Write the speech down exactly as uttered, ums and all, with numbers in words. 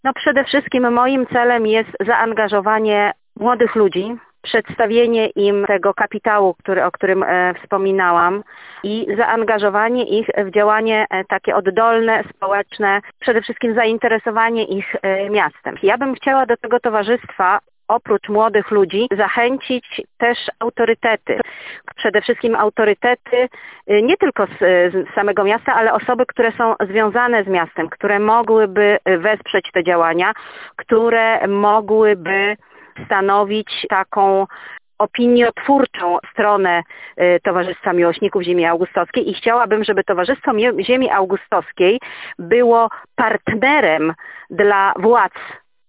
No przede wszystkim moim celem jest zaangażowanie młodych ludzi, przedstawienie im tego kapitału, który, o którym e, wspominałam i zaangażowanie ich w działanie e, takie oddolne, społeczne, przede wszystkim zainteresowanie ich e, miastem. Ja bym chciała do tego towarzystwa oprócz młodych ludzi zachęcić też autorytety. Przede wszystkim autorytety nie tylko z, z samego miasta, ale osoby, które są związane z miastem, które mogłyby wesprzeć te działania, które mogłyby stanowić taką opiniotwórczą stronę Towarzystwa Miłośników Ziemi Augustowskiej i chciałabym, żeby Towarzystwo Ziemi Augustowskiej było partnerem dla władz